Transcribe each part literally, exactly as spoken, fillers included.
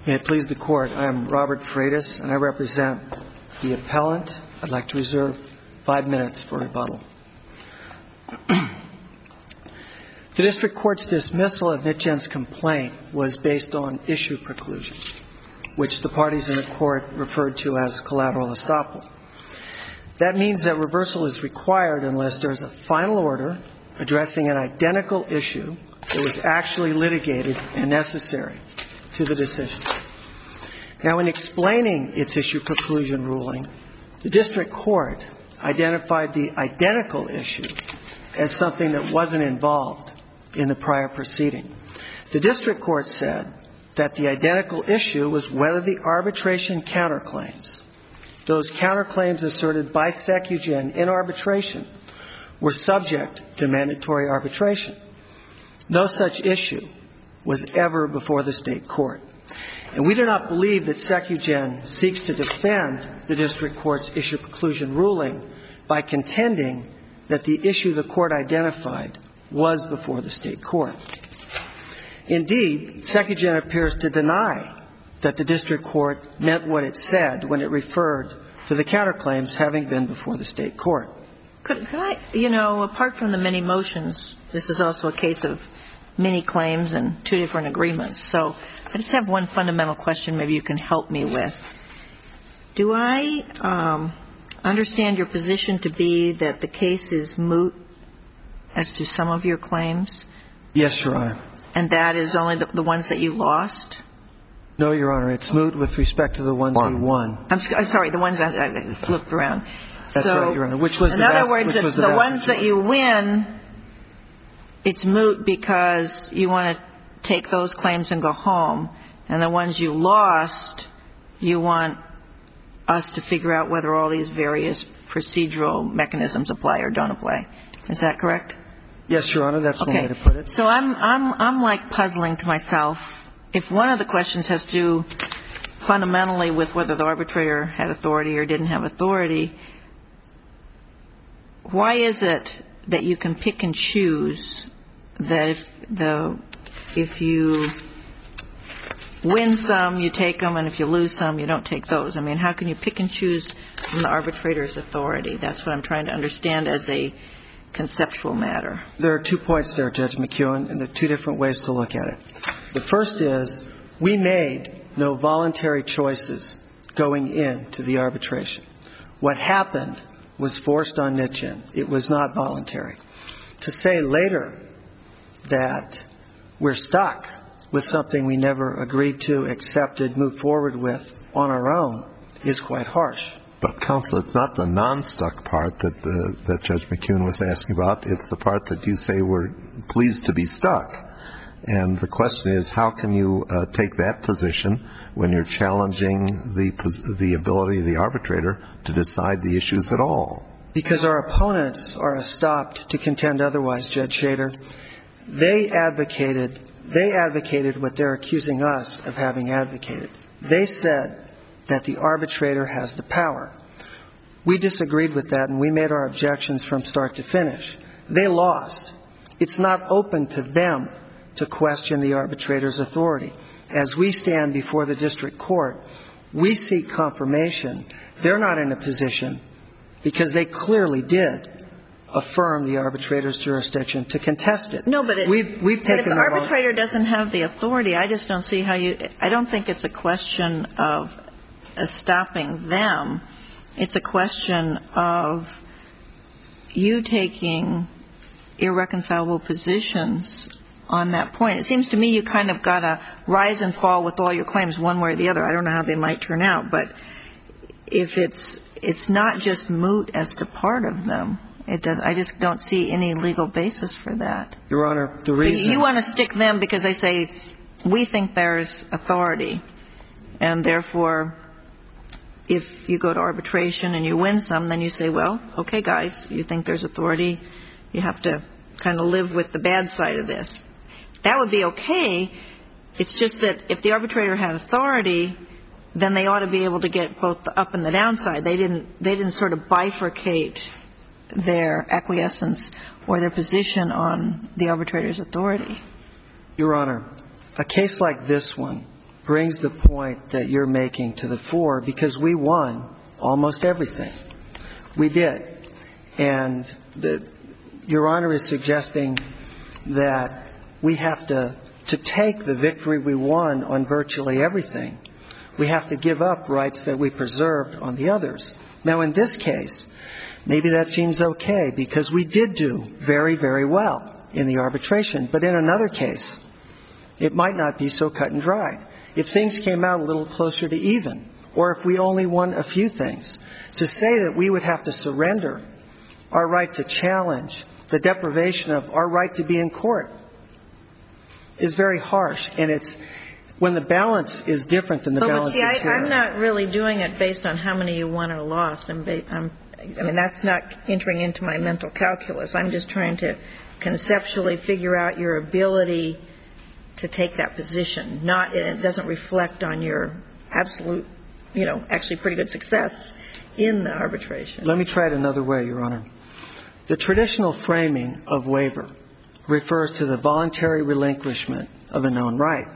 May it please the Court, I am Robert Freitas, and I represent the appellant. I'd like to reserve five minutes for rebuttal. The District Court's dismissal of NitGen's complaint was based on issue preclusion, which the parties in the Court referred to as collateral estoppel. That means that reversal is required unless there is a final order addressing an identical issue that was actually litigated and necessary to the decision. Now, in explaining its issue preclusion ruling, the District Court identified the identical issue as something that wasn't involved in the prior proceeding. The District Court said that the identical issue was whether the arbitration counterclaims, those counterclaims asserted by Secugen in arbitration, were subject to mandatory arbitration. No such issue was ever before the State Court. And we do not believe that Secugen seeks to defend the District Court's issue preclusion ruling by contending that the issue the Court identified was before the State Court. Indeed, Secugen appears to deny that the District Court meant what it said when it referred to the counterclaims having been before the State Court. Could, could I, you know, apart from the many motions, this is also a case of many claims and two different agreements. So I just have one fundamental question maybe you can help me with. Do I um, understand your position to be that the case is moot as to some of your claims? Yes, Your Honor. And that is only the, the ones that you lost? No, Your Honor. It's moot with respect to the ones One. we won. I'm, I'm sorry, the ones that I flipped around. That's so, right, Your Honor. Which was in the other vast, words, which was the, the the vast ones that you win, it's moot because you want to take those claims and go home. And the ones you lost, you want us to figure out whether all these various procedural mechanisms apply or don't apply. Is that correct? Yes, Your Honor. That's okay. one way to put it. So I'm, I'm, I'm like puzzling to myself. If one of the questions has to do fundamentally with whether the arbitrator had authority or didn't have authority, why is it that you can pick and choose that if the if you win some, you take them, and if you lose some, you don't take those? I mean, how can you pick and choose from the arbitrator's authority? That's what I'm trying to understand as a conceptual matter. There are two points there, Judge McKeown, and there are two different ways to look at it. The first is we made no voluntary choices going into the arbitration. What happened was forced on NitGen. It was not voluntary. To say later that we're stuck with something we never agreed to, accepted, moved forward with on our own is quite harsh. But, counsel, it's not the non-stuck part that the, that Judge McKeown was asking about. It's the part that you say we're pleased to be stuck. And the question is, how can you uh, take that position when you're challenging the the ability of the arbitrator to decide the issues at all? Because our opponents are stopped to contend otherwise, Judge Shader. They advocated, they advocated what they're accusing us of having advocated. They said that the arbitrator has the power. We disagreed with that, and we made our objections from start to finish. They lost. It's not open to them to question the arbitrator's authority. As we stand before the district court, we seek confirmation. They're not in a position, because they clearly did affirm the arbitrator's jurisdiction, to contest it. No, but, it, we've, we've but taken if the arbitrator doesn't have the authority, I just don't see how you – I don't think it's a question of uh, stopping them. It's a question of you taking irreconcilable positions on that point. It seems to me you kind of got to rise and fall with all your claims one way or the other. I don't know how they might turn out, but if it's it's not just moot as to part of them, it does. I just don't see any legal basis for that. Your Honor, the reason you want to stick them because they say we think there's authority, and therefore if you go to arbitration and you win some, then you say, well, okay, guys, you think there's authority, you have to kind of live with the bad side of this. That would be okay. It's just that if the arbitrator had authority, then they ought to be able to get both the up and the downside. They didn't they didn't sort of bifurcate their acquiescence or their position on the arbitrator's authority. Your Honor, a case like this one brings the point that you're making to the fore, because we won almost everything. We did. And the, Your Honor is suggesting that we have to, to take the victory we won on virtually everything. We have to give up rights that we preserved on the others. Now, in this case, maybe that seems okay, because we did do very, very well in the arbitration. But in another case, it might not be so cut and dried. If things came out a little closer to even, or if we only won a few things, to say that we would have to surrender our right to challenge the deprivation of our right to be in court is very harsh. And it's when the balance is different than the oh, balance but see, is I, here. I'm not really doing it based on how many you won or lost. I'm, ba- I'm, I mean, that's not entering into my mental calculus. I'm just trying to conceptually figure out your ability to take that position. Not, it doesn't reflect on your absolute, you know, actually pretty good success in the arbitration. Let me try it another way, Your Honor. The traditional framing of waiver refers to the voluntary relinquishment of a known right.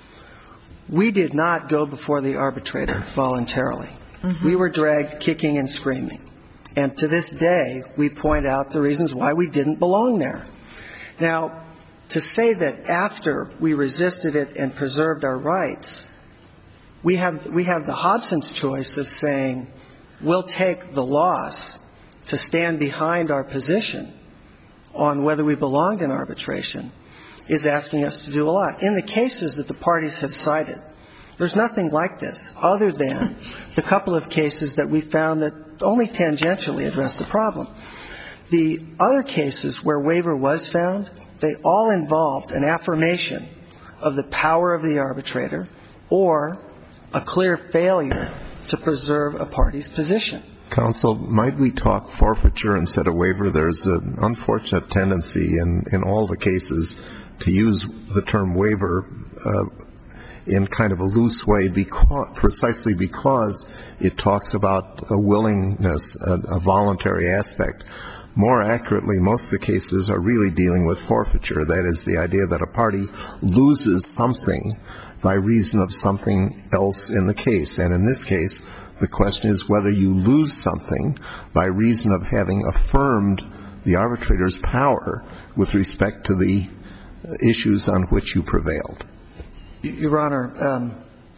We did not go before the arbitrator voluntarily. Mm-hmm. We were dragged kicking and screaming. And to this day, we point out the reasons why we didn't belong there. Now, to say that after we resisted it and preserved our rights, we have we have the Hobson's choice of saying we'll take the loss to stand behind our position on whether we belonged in arbitration is asking us to do a lot. In the cases that the parties have cited, there's nothing like this other than the couple of cases that we found that only tangentially address the problem. The other cases where waiver was found, they all involved an affirmation of the power of the arbitrator or a clear failure to preserve a party's position. Counsel, might we talk forfeiture instead of waiver? There's an unfortunate tendency in, in all the cases to use the term waiver uh, in kind of a loose way because, precisely because it talks about a willingness, a, a voluntary aspect. More accurately, most of the cases are really dealing with forfeiture. That is the idea that a party loses something by reason of something else in the case. And in this case, the question is whether you lose something by reason of having affirmed the arbitrator's power with respect to the issues on which you prevailed. Your Honor, um,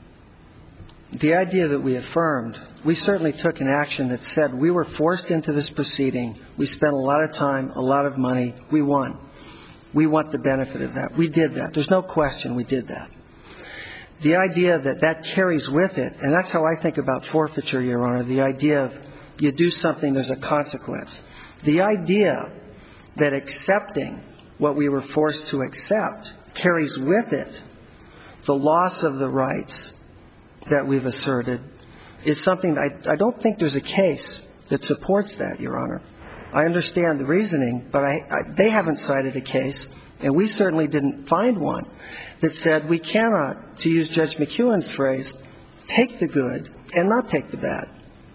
the idea that we affirmed, we certainly took an action that said we were forced into this proceeding. We spent a lot of time, a lot of money. We won. We want the benefit of that. We did that. There's no question we did that. The idea that that carries with it, and that's how I think about forfeiture, Your Honor, the idea of you do something, there's a consequence. The idea that accepting what we were forced to accept carries with it the loss of the rights that we've asserted is something that I, I don't think there's a case that supports that, Your Honor. I understand the reasoning, but I, I, they haven't cited a case, and we certainly didn't find one, that said we cannot, to use Judge McEwen's phrase, take the good and not take the bad.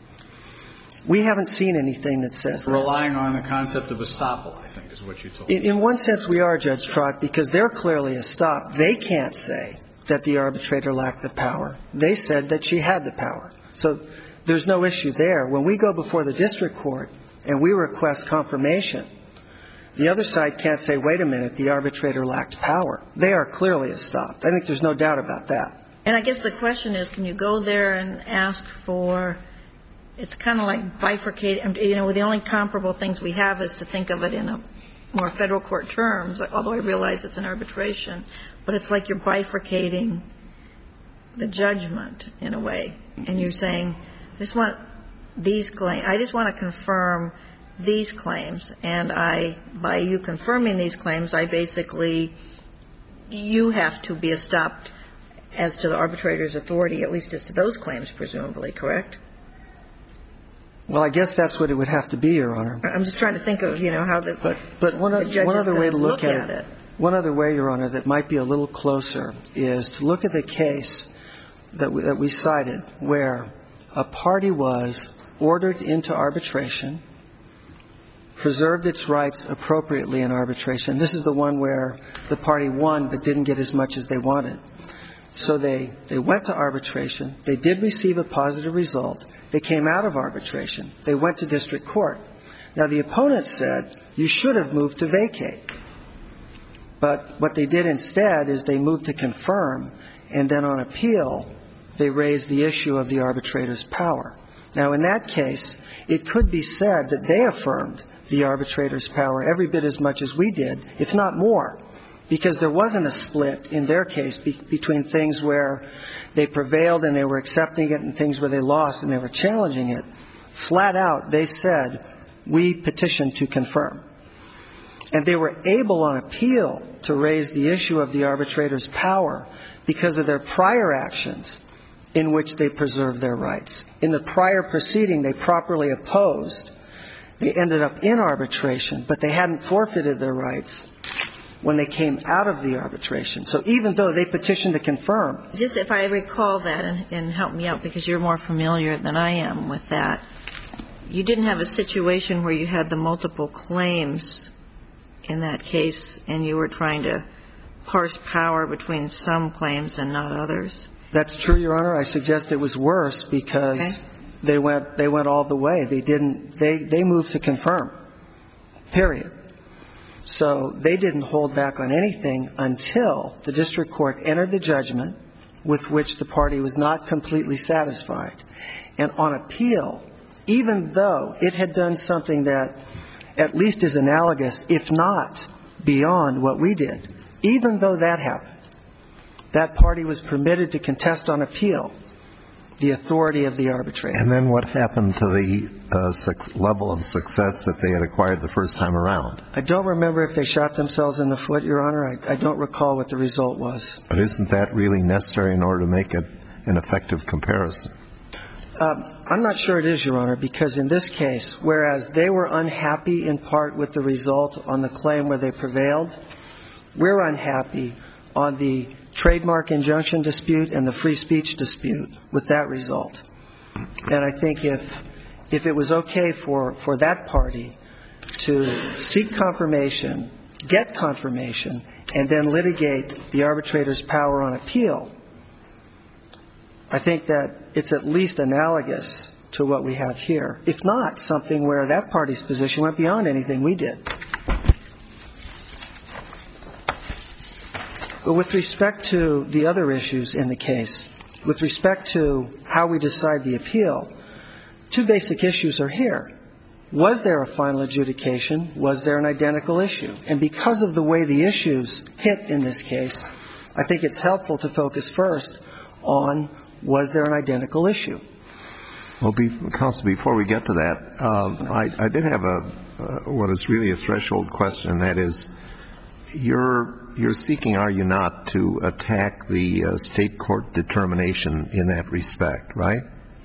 We haven't seen anything that says that. Relying on the concept of estoppel, I think, is what you told me. In, in one sense, we are, Judge Trott, because they're clearly estopped. They can't say that the arbitrator lacked the power. They said that she had the power. So there's no issue there. When we go before the district court and we request confirmation, the other side can't say, wait a minute, the arbitrator lacked power. They are clearly estopped. I think there's no doubt about that. And I guess the question is, can you go there and ask for, it's kind of like bifurcating, you know, the only comparable things we have is to think of it in a more federal court terms, although I realize it's an arbitration, but it's like you're bifurcating the judgment in a way. And you're saying, I just want these claims, I just want to confirm these claims, and I, by you confirming these claims, I basically, you have to be estopped as to the arbitrator's authority, at least as to those claims, presumably, correct? Well, I guess that's what it would have to be, Your Honor. I'm just trying to think of, you know, how the, but, but one, the judge one is other way to look, look at, at it, it. One other way, Your Honor, that might be a little closer is to look at the case that we, that we cited where a party was ordered into arbitration, preserved its rights appropriately in arbitration. This is the one where the party won but didn't get as much as they wanted. So they, they went to arbitration. They did receive a positive result. They came out of arbitration. They went to district court. Now, the opponent said, you should have moved to vacate. But what they did instead is they moved to confirm, and then on appeal, they raised the issue of the arbitrator's power. Now, in that case, it could be said that they affirmed the arbitrator's power every bit as much as we did, if not more, because there wasn't a split in their case be- between things where they prevailed and they were accepting it and things where they lost and they were challenging it. Flat out, they said, we petitioned to confirm. And they were able on appeal to raise the issue of the arbitrator's power because of their prior actions in which they preserved their rights. In the prior proceeding, they properly opposed. They ended up in arbitration, but they hadn't forfeited their rights when they came out of the arbitration. So even though they petitioned to confirm. Just if I recall that, and, and help me out because you're more familiar than I am with that, you didn't have a situation where you had the multiple claims in that case and you were trying to parse power between some claims and not others? That's true, Your Honor. I suggest it was worse because okay. they went they went all the way. They didn't they, they moved to confirm. Period. So they didn't hold back on anything until the district court entered the judgment with which the party was not completely satisfied. And on appeal, even though it had done something that at least is analogous, if not beyond what we did, even though that happened, that party was permitted to contest on appeal the authority of the arbitrator. And then what happened to the uh, su- level of success that they had acquired the first time around? I don't remember if they shot themselves in the foot, Your Honor. I, I don't recall what the result was. But isn't that really necessary in order to make it an effective comparison? Um, I'm not sure it is, Your Honor, because in this case, whereas they were unhappy in part with the result on the claim where they prevailed, we're unhappy on the trademark injunction dispute and the free speech dispute with that result. And I think if if it was okay for, for that party to seek confirmation, get confirmation, and then litigate the arbitrator's power on appeal, I think that it's at least analogous to what we have here, if not something where that party's position went beyond anything we did. But with respect to the other issues in the case, with respect to how we decide the appeal, two basic issues are here. Was there a final adjudication? Was there an identical issue? And because of the way the issues hit in this case, I think it's helpful to focus first on was there an identical issue? Well, be, Counsel, before we get to that, um, I, I did have a uh, what is really a threshold question, and that is you're you're seeking, are you not, to attack the uh, state court determination in that respect, right?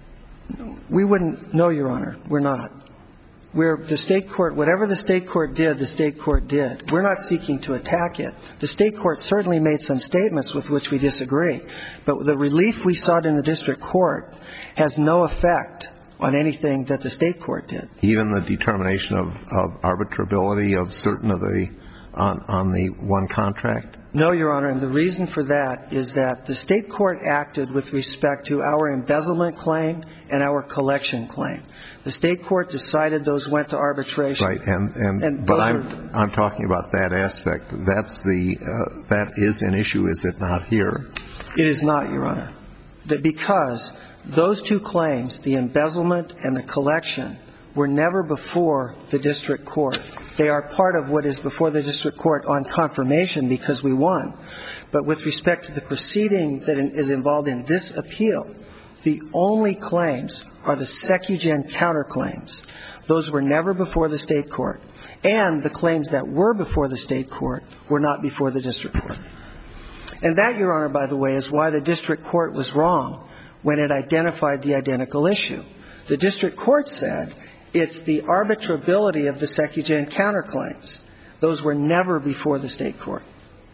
We wouldn't. No, Your Honor, we're not. We're the state court, whatever the state court did, the state court did. We're not seeking to attack it. The state court certainly made some statements with which we disagree, but the relief we sought in the district court has no effect on anything that the state court did. Even the determination of, of arbitrability of certain of the on, on the one contract? No, Your Honor, and the reason for that is that the state court acted with respect to our embezzlement claim and our collection claim. The state court decided those went to arbitration. Right, and, and, and but I'm I'm talking about that aspect. That's the uh, that is an issue, is it not here? It is not, Your Honor, that because those two claims, the embezzlement and the collection, were never before the district court. They are part of what is before the district court on confirmation because we won. But with respect to the proceeding that is involved in this appeal, the only claims are the SecuGen counterclaims. Those were never before the state court. And the claims that were before the state court were not before the district court. And that, Your Honor, by the way, is why the district court was wrong when it identified the identical issue. The district court said it's the arbitrability of the SecuGen counterclaims. Those were never before the state court.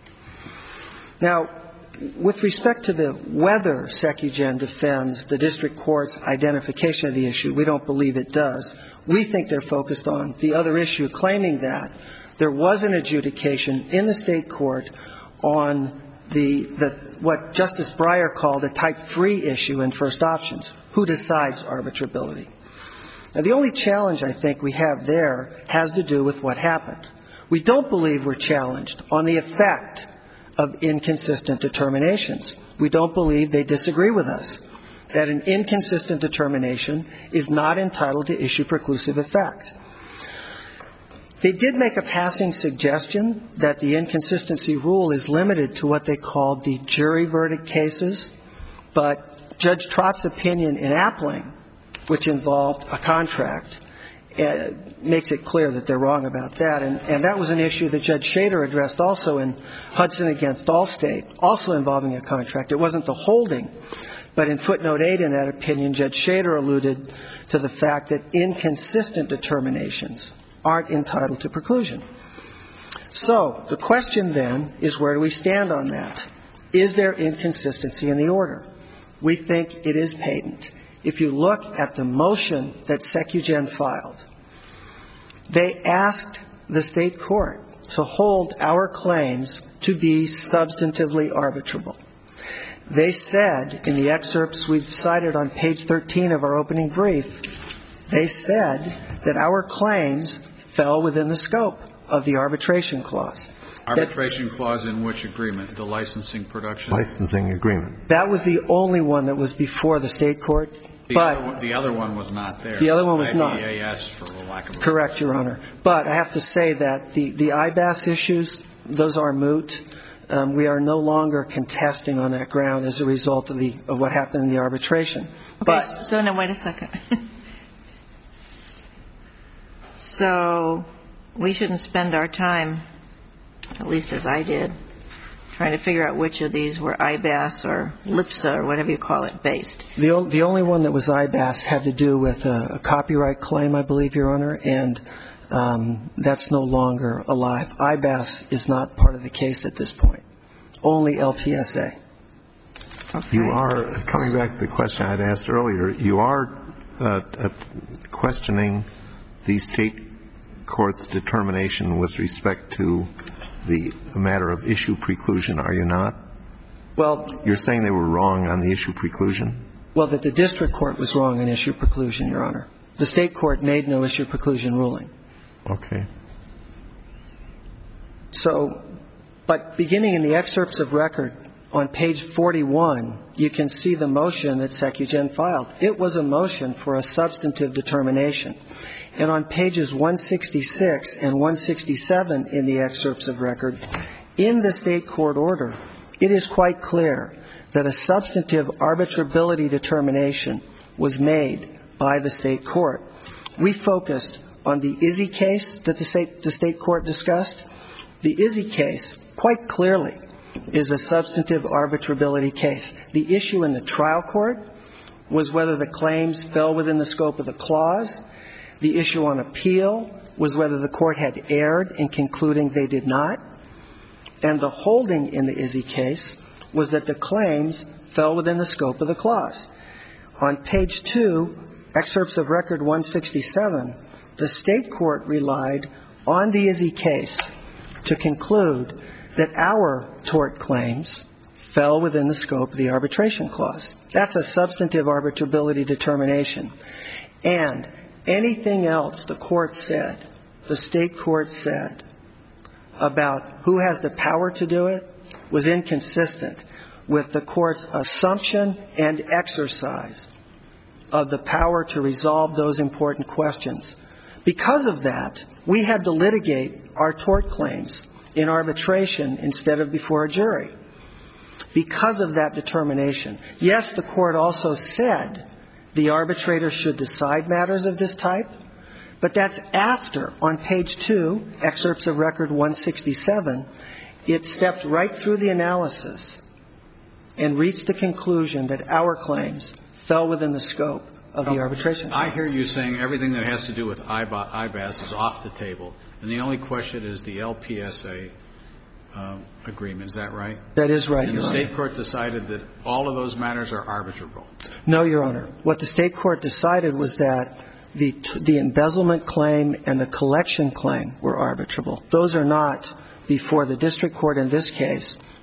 Now, with respect to the whether SecuGen defends the district court's identification of the issue, we don't believe it does. We think they're focused on the other issue, claiming that there was an adjudication in the state court on the, the what Justice Breyer called a Type three issue in first options. Who decides arbitrability? Now, the only challenge I think we have there has to do with what happened. We don't believe we're challenged on the effect of inconsistent determinations. We don't believe they disagree with us, that an inconsistent determination is not entitled to issue preclusive effect. They did make a passing suggestion that the inconsistency rule is limited to what they called the jury verdict cases, but Judge Trott's opinion in Appling, which involved a contract, uh, makes it clear that they're wrong about that. And, and that was an issue that Judge Shader addressed also in Hudson against Allstate, also involving a contract. It wasn't the holding, but in footnote eight in that opinion, Judge Shader alluded to the fact that inconsistent determinations aren't entitled to preclusion. So the question then is, where do we stand on that? Is there inconsistency in the order? We think it is patent. If you look at the motion that SecuGen filed, they asked the state court to hold our claims to be substantively arbitrable. They said, in the excerpts we've cited on page thirteen of our opening brief, they said that our claims fell within the scope of the arbitration clause. Arbitration clause in which agreement? The licensing production? Licensing agreement. That was the only one that was before the state court. The, but other, one, the other one was not there. The other one was not. I B A S, for the lack of a Correct, Your Honor. But I have to say that the, the I B A S issues, those are moot. Um, we are no longer contesting on that ground as a result of the of what happened in the arbitration. Okay, but so now wait a second. So we shouldn't spend our time, at least as I did, trying to figure out which of these were I B A S or LIPSA or whatever you call it based. The, o- the only one that was I B A S had to do with a, a copyright claim, I believe, Your Honor, and um, that's no longer alive. I B A S is not part of the case at this point. Only L P S A. Okay. You are, coming back to the question I had asked earlier, you are uh, uh, questioning the state court's determination with respect to the matter of issue preclusion, are you not? Well, you're saying they were wrong on the issue preclusion? Well, that the district court was wrong on issue preclusion, Your Honor. The state court made no issue preclusion ruling. Okay. So, but beginning in the excerpts of record on page forty-one, you can see the motion that SecuGen filed. It was a motion for a substantive determination. And on pages one sixty-six and one sixty-seven in the excerpts of record, in the state court order, it is quite clear that a substantive arbitrability determination was made by the state court. We focused on the Izzy case that the state, the state court discussed. The Izzy case, quite clearly, is a substantive arbitrability case. The issue in the trial court was whether the claims fell within the scope of the clause. The issue on appeal was whether the court had erred in concluding they did not. And the holding in the Izzy case was that the claims fell within the scope of the clause. On page two, excerpts of record one sixty-seven, the state court relied on the Izzy case to conclude that our tort claims fell within the scope of the arbitration clause. That's a substantive arbitrability determination. And anything else the court said, the state court said, about who has the power to do it was inconsistent with the court's assumption and exercise of the power to resolve those important questions. Because of that, we had to litigate our tort claims in arbitration instead of before a jury. Because of that determination. Yes, the court also said the arbitrator should decide matters of this type, but that's after, on page two, excerpts of record one sixty-seven, it stepped right through the analysis and reached the conclusion that our claims fell within the scope of the arbitration clause. I hear you saying everything that has to do with I B A S is off the table, and the only question is the L P S A uh, agreement. Is that right? That is right, and Your the Honor. state court decided that all of those matters are arbitrable. No, Your Honor. What the state court decided was that the the embezzlement claim and the collection claim were arbitrable. Those are not before the district court in this case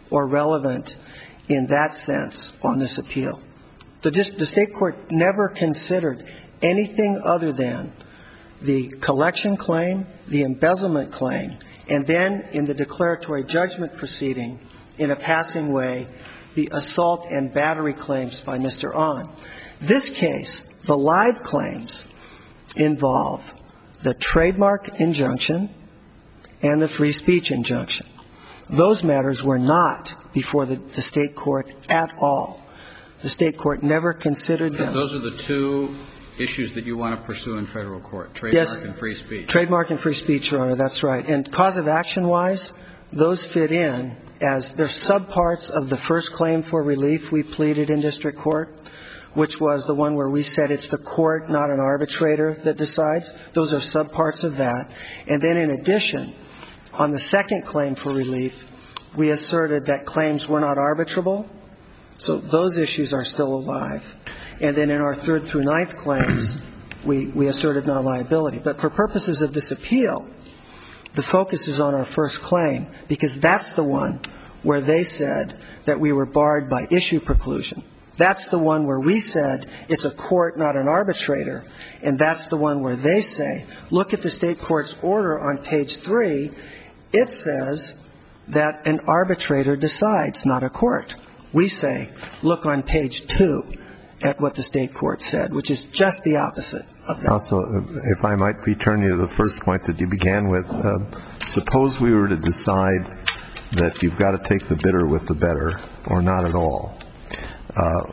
or relevant in that sense on this appeal. The, the state court never considered anything other than the collection claim, the embezzlement claim, and then in the declaratory judgment proceeding, in a passing way, the assault and battery claims by Mister Ahn. This case, the live claims, involve the trademark injunction and the free speech injunction. Those matters were not before the, the state court at all. The state court never considered them. Those are the two issues that you want to pursue in federal court, trademark yes, and free speech. Trademark and free speech, Your Honor, that's right. And cause of action-wise, those fit in as they're subparts of the first claim for relief we pleaded in district court, which was the one where we said it's the court, not an arbitrator, that decides. Those are subparts of that. And then in addition, on the second claim for relief, we asserted that claims were not arbitrable. So those issues are still alive. And then in our third through ninth claims, we, we asserted non-liability. But for purposes of this appeal, the focus is on our first claim, because that's the one where they said that we were barred by issue preclusion. That's the one where we said it's a court, not an arbitrator. And that's the one where they say, look at the state court's order on page three. It says that an arbitrator decides, not a court. We say, look on page two at what the state court said, which is just the opposite of that. Also, if I might return you to the first point that you began with, uh, suppose we were to decide that you've got to take the bitter with the better, or not at all. Uh,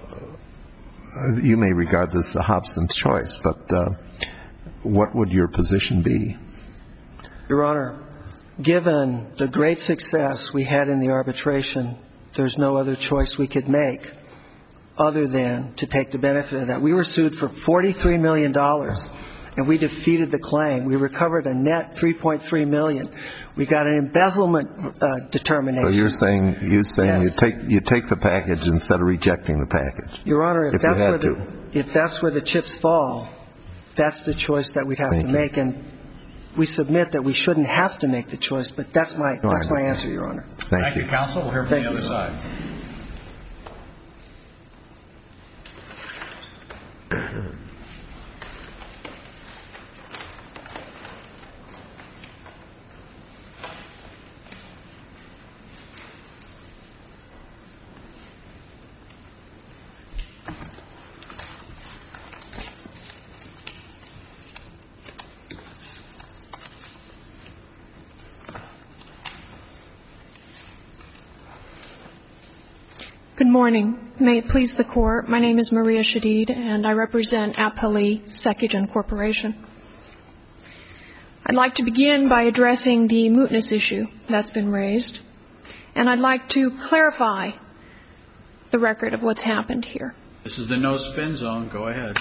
you may regard this as a Hobson's choice, but uh, what would your position be? Your Honor, given the great success we had in the arbitration, there's no other choice we could make other than to take the benefit of that. We were sued for forty-three million dollars, and we defeated the claim. We recovered a net three point three million dollars. We got an embezzlement uh, determination. So you're saying you're saying yes. you take you take the package instead of rejecting the package. Your Honor, if, if that's where to. the if that's where the chips fall, that's the choice that we'd have Thank to you. make, and we submit that we shouldn't have to make the choice. But that's my no, that's my answer, Your Honor. Thank, Thank you. you, counsel. We'll hear from Thank the other you. side. Good morning. May it please the Court, my name is Maria Shadid, and I represent Appali Secugen Corporation. I'd like to begin by addressing the mootness issue that's been raised, and I'd like to clarify the record of what's happened here. This is the no-spin zone. Go ahead.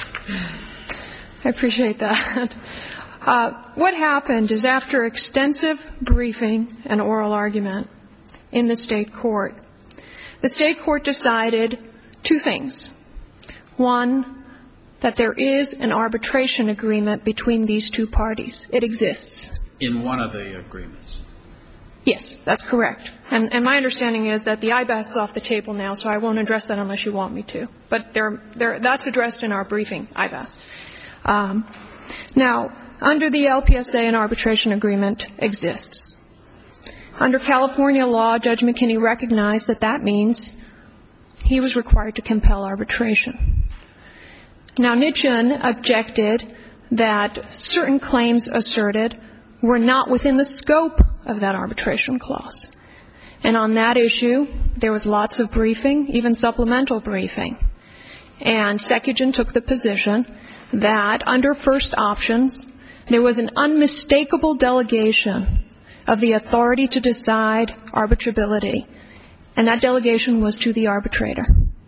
I appreciate that. Uh, what happened is, after extensive briefing and oral argument in the state court, the state court decided two things. One, that there is an arbitration agreement between these two parties. It exists. In one of the agreements. Yes, that's correct. And, and my understanding is that the I B A S is off the table now, so I won't address that unless you want me to. But there, there, that's addressed in our briefing, I B A S. Um, now, under the L P S A, an arbitration agreement exists. Under California law, Judge McKinney recognized that that means he was required to compel arbitration. Now, Nitchin objected that certain claims asserted were not within the scope of that arbitration clause. And on that issue, there was lots of briefing, even supplemental briefing. And Secugen took the position that under first options, there was an unmistakable delegation of the authority to decide arbitrability, and that delegation was to the arbitrator.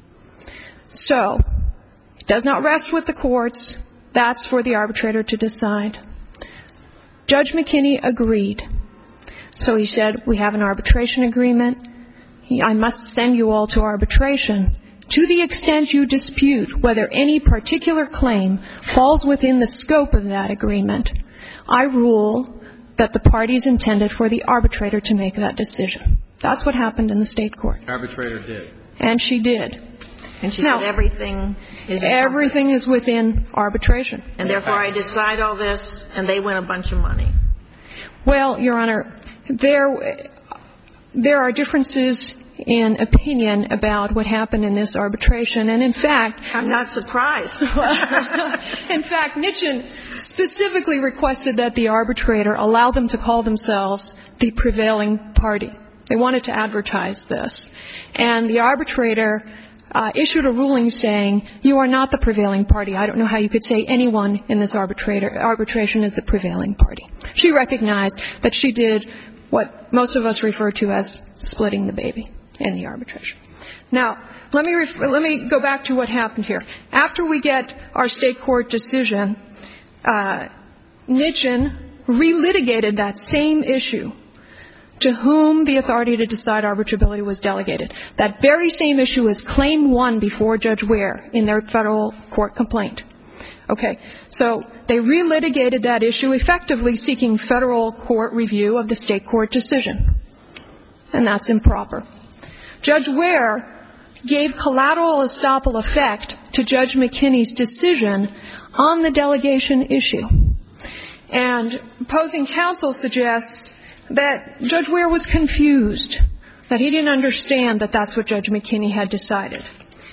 So, it does not rest with the courts. That's for the arbitrator to decide. Judge McKinney agreed. So he said, we have an arbitration agreement. I must send you all to arbitration. To the extent you dispute whether any particular claim falls within the scope of that agreement, I rule that the parties intended for the arbitrator to make that decision. That's what happened in the state court. Arbitrator did. And she did. And she Now, said everything is everything is within arbitration. And therefore I decide all this, and they win a bunch of money. Well, Your Honor, there there are differences in opinion about what happened in this arbitration. And in fact, I'm not surprised. in fact, Nitchin specifically requested that the arbitrator allow them to call themselves the prevailing party. They wanted to advertise this. And the arbitrator uh, issued a ruling saying, you are not the prevailing party. I don't know how you could say anyone in this arbitrator, arbitration is the prevailing party. She recognized that she did what most of us refer to as splitting the baby in the arbitration. Now, let me ref- let me go back to what happened here. After we get our state court decision, uh, Nitchin relitigated that same issue to whom the authority to decide arbitrability was delegated. That very same issue is claim one before Judge Ware in their federal court complaint. Okay, so they relitigated that issue, effectively seeking federal court review of the state court decision. And that's improper. Judge Ware gave collateral estoppel effect to Judge McKinney's decision on the delegation issue. And opposing counsel suggests that Judge Ware was confused, that he didn't understand that that's what Judge McKinney had decided.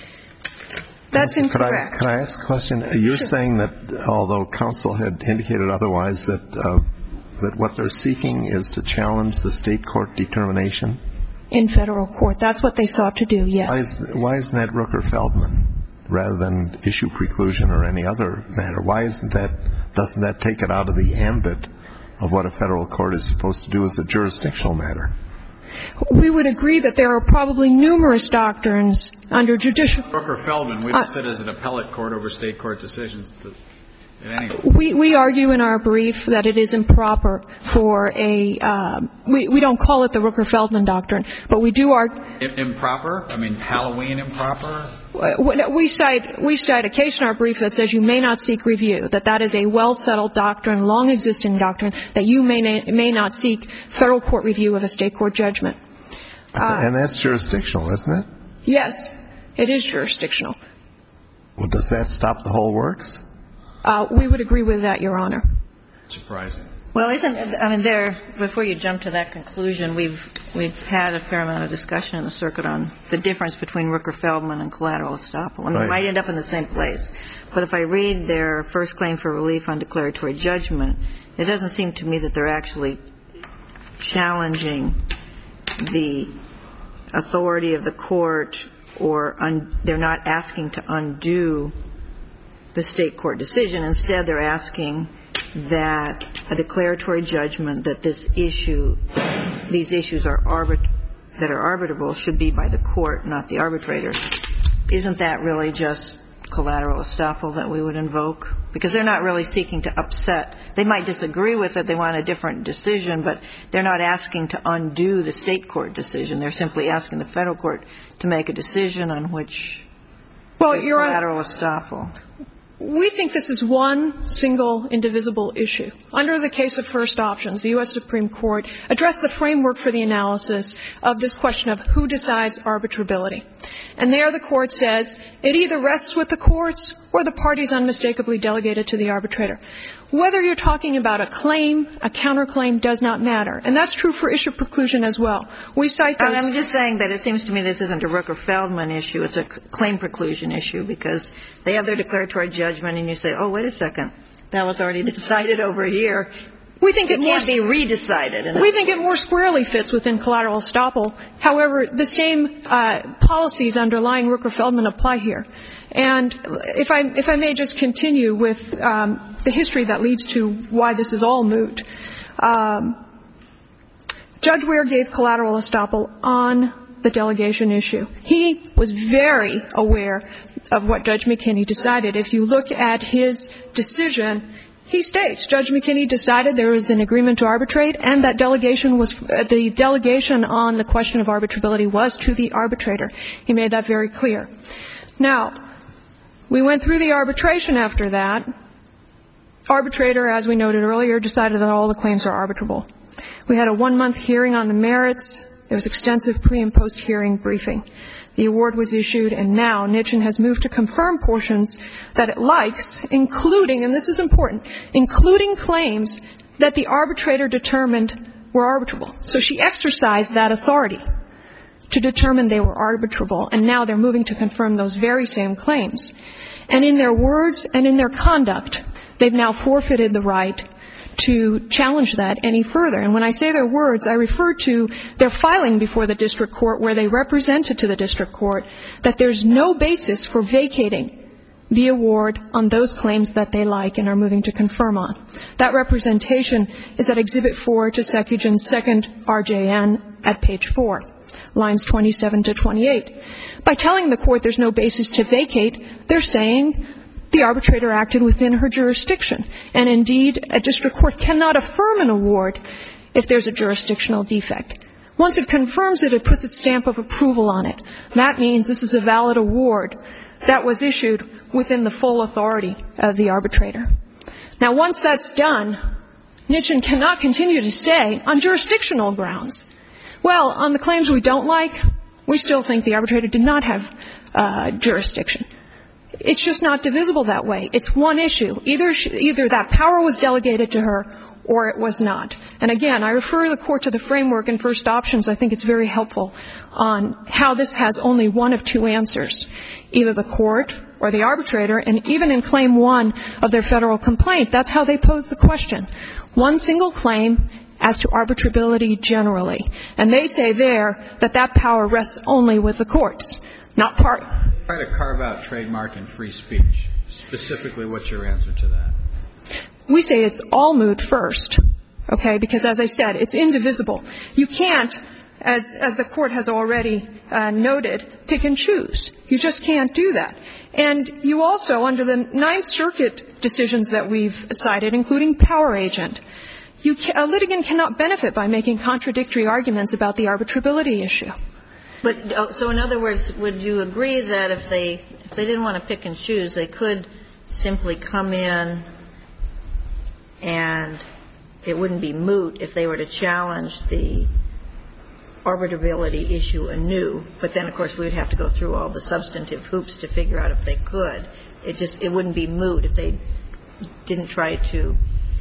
That's incorrect. Could I, could I ask a question? You're sure. saying that although counsel had indicated otherwise, that uh, that what they're seeking is to challenge the state court determination? In federal court. That's what they sought to do, yes. Why, is, why isn't that Rooker-Feldman rather than issue preclusion or any other matter? Why isn't that, doesn't that take it out of the ambit of what a federal court is supposed to do as a jurisdictional matter? We would agree that there are probably numerous doctrines under judicial... Rooker-Feldman, we uh, don't sit as an appellate court over state court decisions. To, anyway. we, we argue in our brief that it is improper for a... Uh, we, we don't call it the Rooker-Feldman doctrine, but we do argue... Improper? I mean, Halloween improper? We cite, we cite a case in our brief that says you may not seek review, that that is a well-settled doctrine, long-existing doctrine, that you may, may not seek federal court review of a state court judgment. Uh, and that's jurisdictional, isn't it? Yes, it is jurisdictional. Well, does that stop the whole works? Uh, we would agree with that, Your Honor. Surprising. Well, isn't, I mean, there, before you jump to that conclusion, we've, we've had a fair amount of discussion in the circuit on the difference between Rooker-Feldman and collateral estoppel. I mean, right. We might end up in the same place. But if I read their first claim for relief on declaratory judgment, it doesn't seem to me that they're actually challenging the authority of the court, or un, they're not asking to undo the state court decision. Instead, they're asking that a declaratory judgment that this issue, these issues are arbit, that are arbitrable should be by the court, not the arbitrator. Isn't that really just collateral estoppel that we would invoke? Because they're not really seeking to upset. They might disagree with it. They want a different decision, but they're not asking to undo the state court decision. They're simply asking the federal court to make a decision on which well, is Your collateral Honor, estoppel. We think this is one single indivisible issue. Under the case of first options, the U S Supreme Court addressed the framework for the analysis of this question of who decides arbitrability. And there the court says it either rests with the courts or the parties unmistakably delegated to the arbitrator. Whether you're talking about a claim, a counterclaim, does not matter. And that's true for issue preclusion as well. We cite those. I'm just saying that it seems to me this isn't a Rooker-Feldman issue. It's a claim preclusion issue because they have their declaratory judgment and you say, oh, wait a second, that was already decided over here. We think it it can't more, be re-decided. We think it more squarely fits within collateral estoppel. However, the same uh, policies underlying Rooker-Feldman apply here. And if I, if I may just continue with um, the history that leads to why this is all moot. Um, Judge Ware gave collateral estoppel on the delegation issue. He was very aware of what Judge McKinney decided. If you look at his decision, he states Judge McKinney decided there was an agreement to arbitrate and that delegation was uh, the delegation on the question of arbitrability was to the arbitrator. He made that very clear. Now, we went through the arbitration after that. Arbitrator, as we noted earlier, decided that all the claims are arbitrable. We had a one-month hearing on the merits, There was extensive pre- and post-hearing briefing. The award was issued, and now Nitchin has moved to confirm portions that it likes, including, and this is important, including claims that the arbitrator determined were arbitrable. So she exercised that authority to determine they were arbitrable, and now they're moving to confirm those very same claims. And in their words and in their conduct, they've now forfeited the right to challenge that any further. And when I say their words, I refer to their filing before the district court where they represented to the district court that there's no basis for vacating the award on those claims that they like and are moving to confirm on. That representation is at Exhibit four to Secugen's second R J N at page four, lines twenty-seven to twenty-eight. By telling the court there's no basis to vacate, they're saying the arbitrator acted within her jurisdiction. And indeed, a district court cannot affirm an award if there's a jurisdictional defect. Once it confirms it, it puts its stamp of approval on it. That means this is a valid award that was issued within the full authority of the arbitrator. Now, once that's done, Nitchin cannot continue to say, on jurisdictional grounds, well, on the claims we don't like, we still think the arbitrator did not have uh, jurisdiction. It's just not divisible that way. It's one issue. Either she, either that power was delegated to her or it was not. And again, I refer the court to the framework in First Options. I think it's very helpful on how this has only one of two answers, either the court or the arbitrator. And even in Claim one of their federal complaint, that's how they pose the question. One single claim as to arbitrability generally. And they say there that that power rests only with the courts, not part. Try to carve out trademark and free speech. Specifically, what's your answer to that? We say it's all moot first, okay, because as I said, it's indivisible. You can't, as as the court has already uh, noted, pick and choose. You just can't do that. And you also, under the Ninth Circuit decisions that we've cited, including Power Agent, you ca- a litigant cannot benefit by making contradictory arguments about the arbitrability issue. But so in other words, would you agree that if they if they didn't want to pick and choose, they could simply come in and it wouldn't be moot if they were to challenge the arbitrability issue anew, but then of course we would have to go through all the substantive hoops to figure out if they could. It just it wouldn't be moot if they didn't try to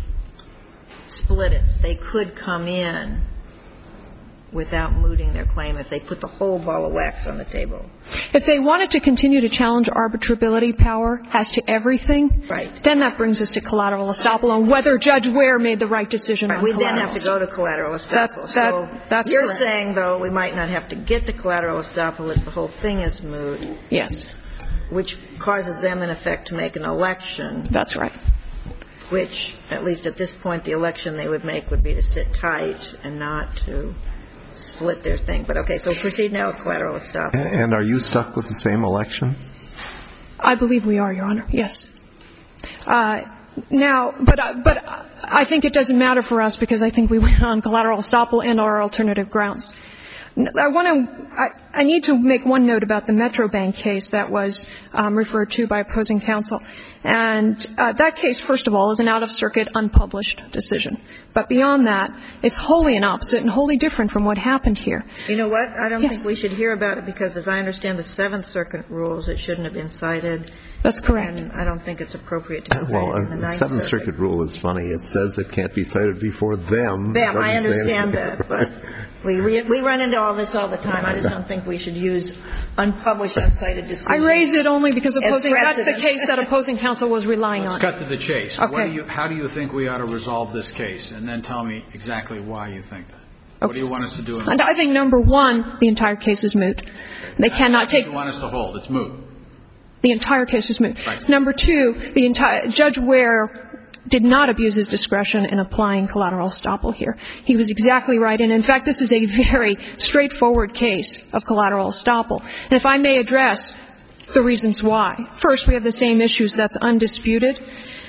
split it. They could come in without mooting their claim if they put the whole ball of wax on the table. If they wanted to continue to challenge arbitrability power as to everything, right, then that brings us to collateral estoppel and whether Judge Ware made the right decision right, on we collateral. We then have to go to collateral estoppel. That's, that, so that's you're correct. saying, though, we might not have to get to collateral estoppel if the whole thing is moot. Yes. Which causes them, in effect, to make an election. That's right. Which, at least at this point, the election they would make would be to sit tight and not to split their thing. But, okay, so proceed now with collateral estoppel. And are you stuck with the same election? I believe we are, Your Honor. Yes. Uh, now, but uh, but I think it doesn't matter for us because I think we went on collateral estoppel and our alternative grounds. I want to I, I need to make one note about the Metrobank case that was um, referred to by opposing counsel. And uh, that case, first of all, is an out-of-circuit, unpublished decision. But beyond that, it's wholly an opposite and wholly different from what happened here. You know what? I don't yes. think we should hear about it because, as I understand the Seventh Circuit rules, it shouldn't have been cited. That's correct. And I don't think it's appropriate to be cited well, in the the Ninth Seventh Circuit. Circuit rule is funny. It says it can't be cited before them. Them, I Doesn't say understand anything. that, but we re- we run into all this all the time. I just don't think we should use unpublished, uncited decisions. I raise it only because opposing that's the precedent. case that opposing counsel was relying Let's on. cut to the chase. Okay. What do you, how do you think we ought to resolve this case? And then tell me exactly why you think that. Okay. What do you want us to do? In And I think, number one, the entire case is moot. They cannot take What do you want us to hold? It's moot. the entire case is moot. Right. Number two, the entire Judge Ware did not abuse his discretion in applying collateral estoppel here. He was exactly right. And, in fact, this is a very straightforward case of collateral estoppel. And if I may address the reasons why. First, we have the same issues. That's undisputed.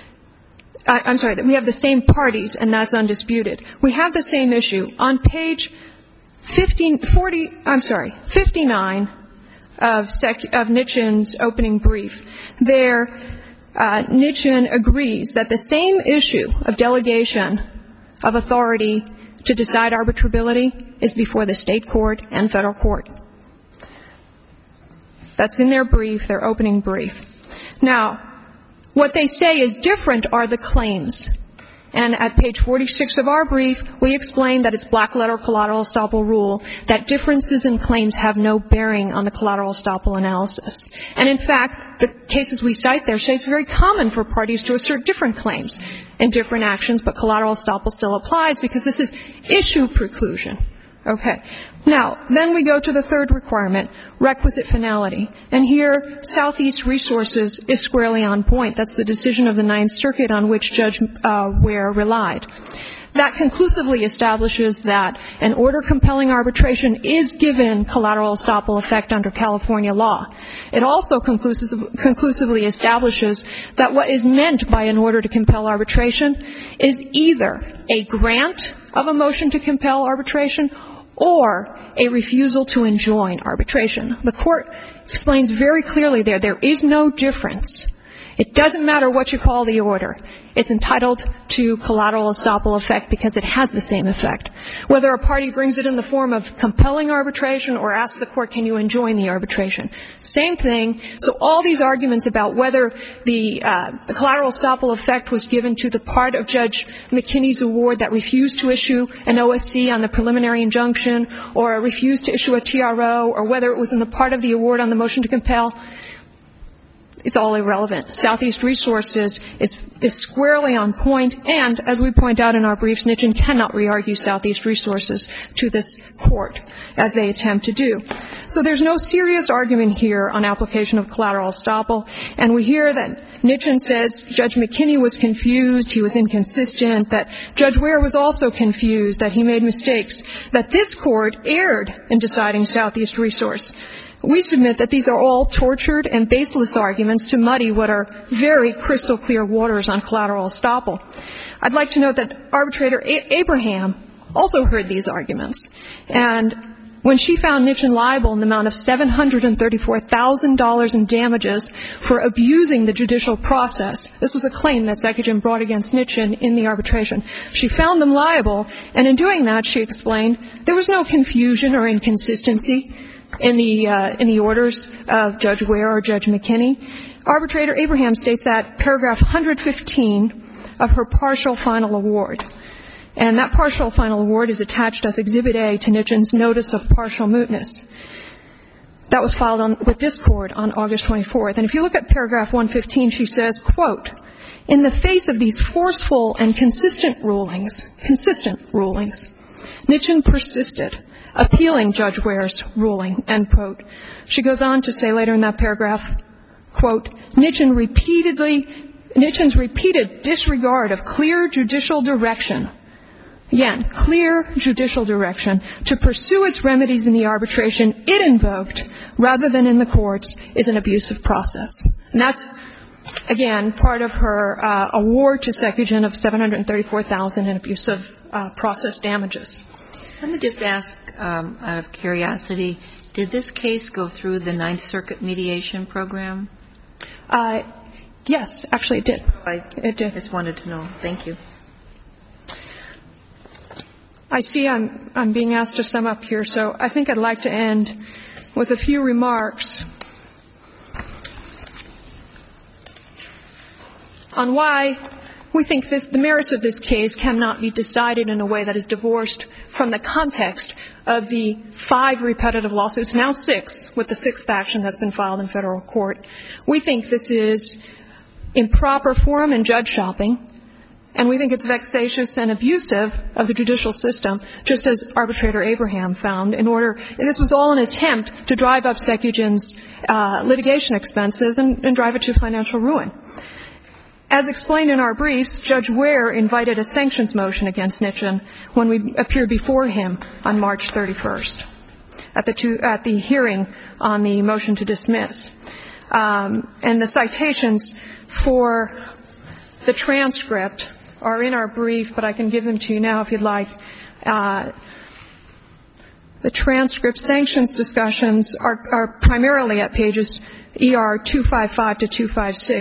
I, I'm sorry. We have the same parties, and that's undisputed. We have the same issue. On page fifteen, forty, I'm sorry, fifty-nine of, Sec, of Nitchin's opening brief, there Uh, Nitchin agrees that the same issue of delegation of authority to decide arbitrability is before the state court and federal court. That's in their brief, their opening brief. Now, what they say is different are the claims. And at page forty-six of our brief, we explain that it's black-letter collateral estoppel rule, that differences in claims have no bearing on the collateral estoppel analysis. And in fact, the cases we cite there say it's very common for parties to assert different claims in different actions, but collateral estoppel still applies because this is issue preclusion. Okay. Now, then we go to the third requirement, requisite finality. And here, Southeast Resources is squarely on point. That's the decision of the Ninth Circuit on which Judge uh, Ware relied. That conclusively establishes that an order compelling arbitration is given collateral estoppel effect under California law. It also conclusive, conclusively establishes that what is meant by an order to compel arbitration is either a grant of a motion to compel arbitration or a refusal to enjoin arbitration. The court explains very clearly there, there is no difference. It doesn't matter what you call the order. It's entitled to collateral estoppel effect because it has the same effect. Whether a party brings it in the form of compelling arbitration or asks the court, can you enjoin the arbitration? Same thing. So all these arguments about whether the, uh, the collateral estoppel effect was given to the part of Judge McKinney's award that refused to issue an O S C on the preliminary injunction or refused to issue a T R O, or whether it was in the part of the award on the motion to compel, it's all irrelevant. Southeast Resources is, is squarely on point, and as we point out in our briefs, Nitchin cannot re-argue Southeast Resources to this court, as they attempt to do. So there's no serious argument here on application of collateral estoppel, and we hear that Nitchin says Judge McKinney was confused, he was inconsistent, that Judge Ware was also confused, that he made mistakes, that this court erred in deciding Southeast Resource. We submit that these are all tortured and baseless arguments to muddy what are very crystal clear waters on collateral estoppel. I'd like to note that arbitrator A- Abraham also heard these arguments. And when she found Nitchin liable in the amount of seven hundred thirty-four thousand dollars in damages for abusing the judicial process, this was a claim that Zekigin brought against Nitchin in the arbitration. She found them liable, and in doing that, she explained there was no confusion or inconsistency in the uh, in the orders of Judge Ware or Judge McKinney. Arbitrator Abraham states that paragraph one hundred fifteen of her partial final award. And that partial final award is attached as Exhibit A to Nitchin's notice of partial mootness. That was filed on, with this court on August twenty-fourth. And if you look at paragraph one fifteen, she says, quote, in the face of these forceful and consistent rulings, consistent rulings, Nitchin persisted, appealing Judge Ware's ruling, end quote. She goes on to say later in that paragraph, quote, Nitchin repeatedly, Nitchin's repeated disregard of clear judicial direction, again, clear judicial direction, to pursue its remedies in the arbitration it invoked rather than in the courts is an abusive process. And that's, again, part of her uh, award to Zekigin of seven hundred thirty-four thousand dollars in abusive uh, process damages. Let me just ask, um, out of curiosity, did this case go through the Ninth Circuit mediation program? Uh, yes, actually it did. I it did. just wanted to know. Thank you. I see I'm, I'm being asked to sum up here, so I think I'd like to end with a few remarks on why we think this, the merits of this case cannot be decided in a way that is divorced from the context of the five repetitive lawsuits, now six, with the sixth action that's been filed in federal court. We think this is improper forum and judge shopping, and we think it's vexatious and abusive of the judicial system, just as arbitrator Abraham found, in order, and this was all an attempt to drive up Zekigin's uh, litigation expenses and, and drive it to financial ruin. As explained in our briefs, Judge Ware invited a sanctions motion against Nitchin when we appeared before him on March thirty-first at the, two, at the hearing on the motion to dismiss. Um, and the citations for the transcript are in our brief, but I can give them to you now if you'd like. Uh, the transcript sanctions discussions are, are primarily at pages E R two fifty-five to two fifty-six.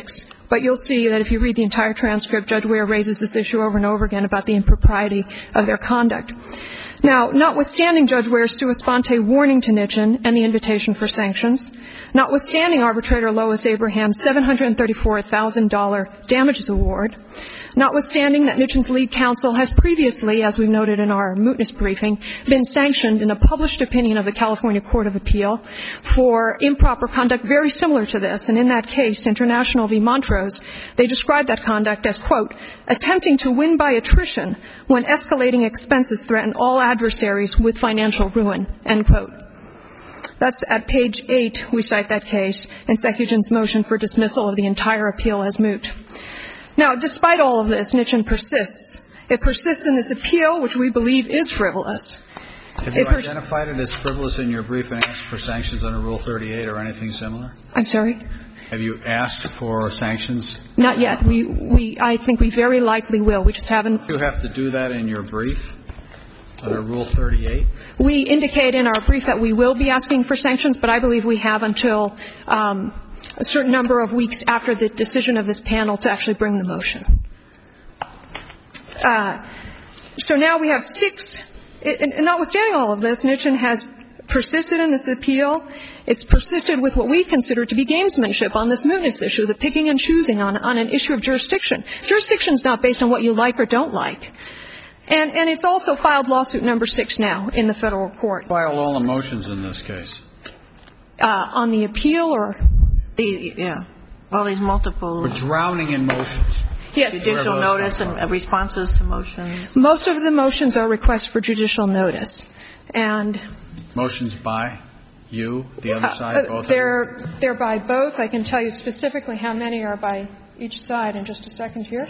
But you'll see that if you read the entire transcript, Judge Ware raises this issue over and over again about the impropriety of their conduct. Now, notwithstanding Judge Ware's sua sponte warning to Nitchin and the invitation for sanctions, notwithstanding arbitrator Lois Abraham's seven hundred thirty-four thousand dollars damages award, notwithstanding that Nitchin's lead counsel has previously, as we've noted in our mootness briefing, been sanctioned in a published opinion of the California Court of Appeal for improper conduct very similar to this. And in that case, International v. Montrose, they described that conduct as, quote, attempting to win by attrition when escalating expenses threaten all adversaries with financial ruin, end quote. That's at page eight, we cite that case, in Sekujan's motion for dismissal of the entire appeal as moot. Now, despite all of this, Nitchin persists. It persists in this appeal, which we believe is frivolous. Have you identified it as frivolous in your brief and asked for sanctions under Rule thirty-eight or anything similar? I'm sorry? Have you asked for sanctions? Not yet. We, we, I think we very likely will. We just haven't. Do you have to do that in your brief under Rule thirty-eight? We indicate in our brief that we will be asking for sanctions, but I believe we have until um, a certain number of weeks after the decision of this panel to actually bring the motion. Uh, so now we have six, and notwithstanding all of this, Nitchin has persisted in this appeal. It's persisted with what we consider to be gamesmanship on this mootness issue, the picking and choosing on, on an issue of jurisdiction. Jurisdiction is not based on what you like or don't like. And, and it's also filed lawsuit number six now in the federal court. Filed all the motions in this case. Uh, on the appeal or? The, yeah. All these multiple. We're drowning in motions. Yes. Judicial notice and responses to motions. Most of the motions are requests for judicial notice. And. Motions by you, the other side, uh, both they're, of you? They're by both. I can tell you specifically how many are by each side in just a second here.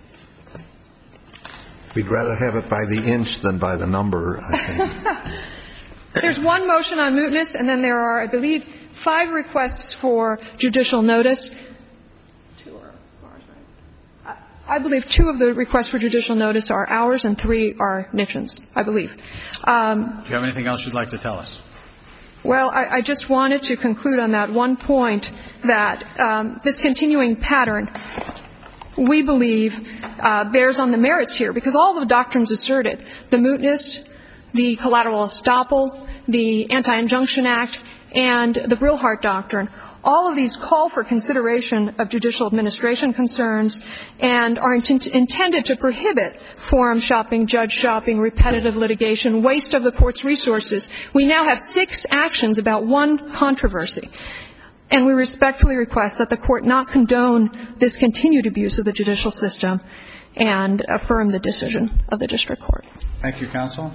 We'd rather have it by the inch than by the number, I think. There's one motion on mootness, and then there are, I believe, five requests for judicial notice. Two are ours, right? I believe two of the requests for judicial notice are ours, and three are Nitchin's, I believe. Um, Do you have anything else you'd like to tell us? Well, I, I just wanted to conclude on that one point that um, this continuing pattern, we believe, uh, bears on the merits here, because all the doctrines asserted, the mootness, the collateral estoppel, the Anti-Injunction Act, and the Brilhart Doctrine, all of these call for consideration of judicial administration concerns and are int- intended to prohibit forum shopping, judge shopping, repetitive litigation, waste of the court's resources. We now have six actions about one controversy. And we respectfully request that the court not condone this continued abuse of the judicial system and affirm the decision of the district court. Thank you, counsel.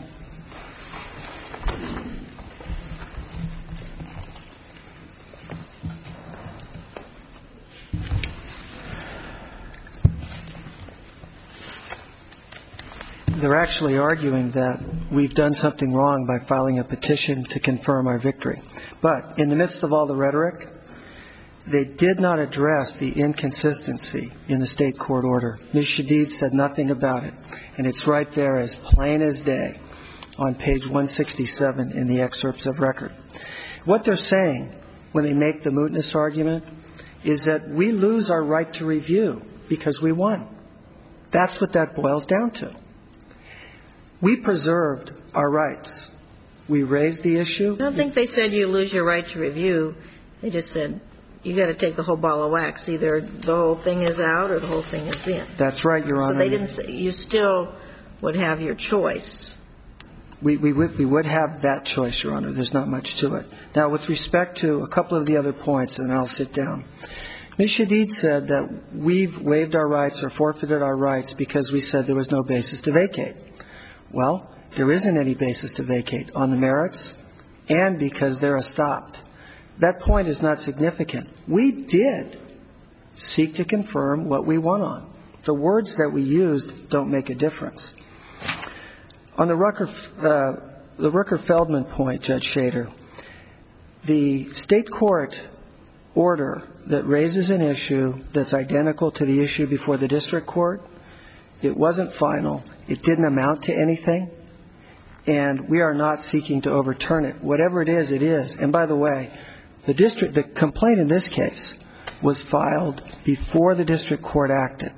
They're actually arguing that we've done something wrong by filing a petition to confirm our victory. But in the midst of all the rhetoric, they did not address the inconsistency in the state court order. Miz Shadid said nothing about it, and it's right there as plain as day on page one sixty-seven in the excerpts of record. What they're saying when they make the mootness argument is that we lose our right to review because we won. That's what that boils down to. We preserved our rights. We raised the issue. I don't think they said you lose your right to review. They just said you got to take the whole ball of wax. Either the whole thing is out or the whole thing is in. That's right, Your Honor. So they didn't say you still would have your choice. We, we, would, we would have that choice, Your Honor. There's not much to it. Now, with respect to a couple of the other points, and I'll sit down. Miz Shadid said that we've waived our rights or forfeited our rights because we said there was no basis to vacate. Well, there isn't any basis to vacate on the merits and because they're stopped. That point is not significant. We did seek to confirm what we won on. The words that we used don't make a difference. On the Rucker, uh, the Rooker-Feldman point, Judge Shader, the state court order that raises an issue that's identical to the issue before the district court, it wasn't final. It didn't amount to anything. And we are not seeking to overturn it. Whatever it is, it is. And by the way, the district, the complaint in this case was filed before the district court acted.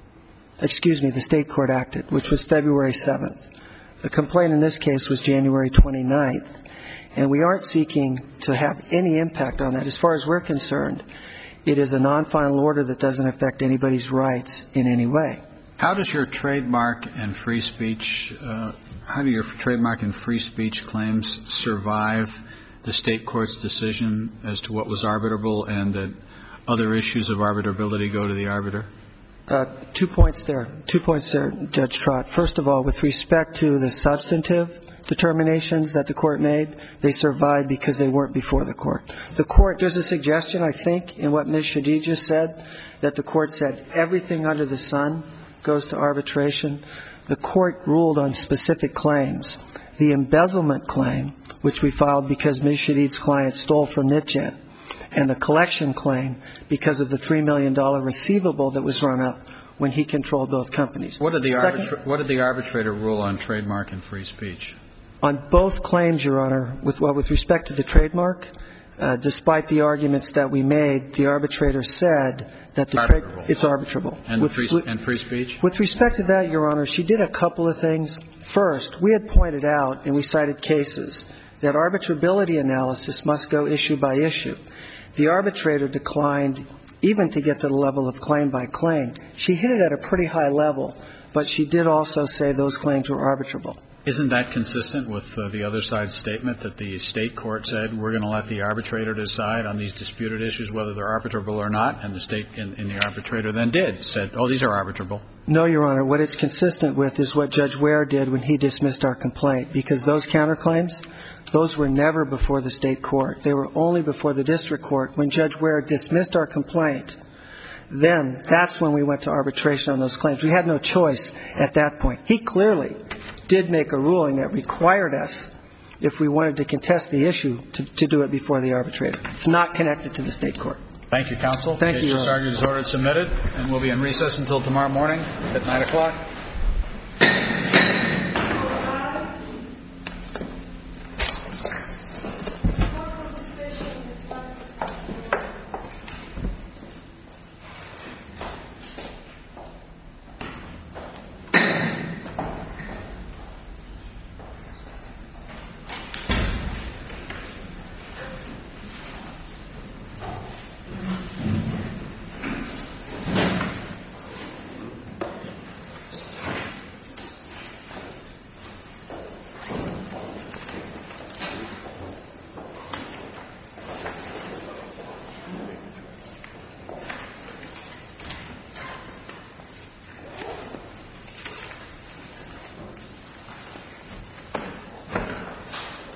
Excuse me, the state court acted, which was February seventh. The complaint in this case was January twenty-ninth, and we aren't seeking to have any impact on that. As far as we're concerned, it is a non-final order that doesn't affect anybody's rights in any way. How does your trademark and free speech, uh, how do your trademark and free speech claims survive the state court's decision as to what was arbitrable and that other issues of arbitrability go to the arbiter? Uh, two points there. Two points there, Judge Trott. First of all, with respect to the substantive determinations that the court made, they survived because they weren't before the court. The court, there's a suggestion, I think, in what Miz Shadid just said, that the court said everything under the sun goes to arbitration. The court ruled on specific claims. The embezzlement claim, which we filed because Miz Shadid's client stole from NitGen, and the collection claim because of the three million dollars receivable that was run up when he controlled both companies. What did the, arbitra- what did the arbitrator rule on trademark and free speech? On both claims, Your Honor, with, well, with respect to the trademark, uh, despite the arguments that we made, the arbitrator said that the tra- it's arbitrable. And, with, free, with, and free speech? With respect to that, Your Honor, she did a couple of things. First, we had pointed out, and we cited cases, that arbitrability analysis must go issue by issue. The arbitrator declined even to get to the level of claim by claim. She hit it at a pretty high level, but she did also say those claims were arbitrable. Isn't that consistent with uh, the other side's statement that the state court said we're going to let the arbitrator decide on these disputed issues whether they're arbitrable or not, and the state and, and the arbitrator then did, said, oh, these are arbitrable? No, Your Honor. What it's consistent with is what Judge Ware did when he dismissed our complaint, because those counterclaims, those were never before the state court. They were only before the district court. When Judge Ware dismissed our complaint, then that's when we went to arbitration on those claims. We had no choice at that point. He clearly did make a ruling that required us, if we wanted to contest the issue, to, to do it before the arbitrator. It's not connected to the state court. Thank you, counsel. Thank you, Your Honor. The case is ordered submitted, and we'll be in recess until tomorrow morning at nine o'clock.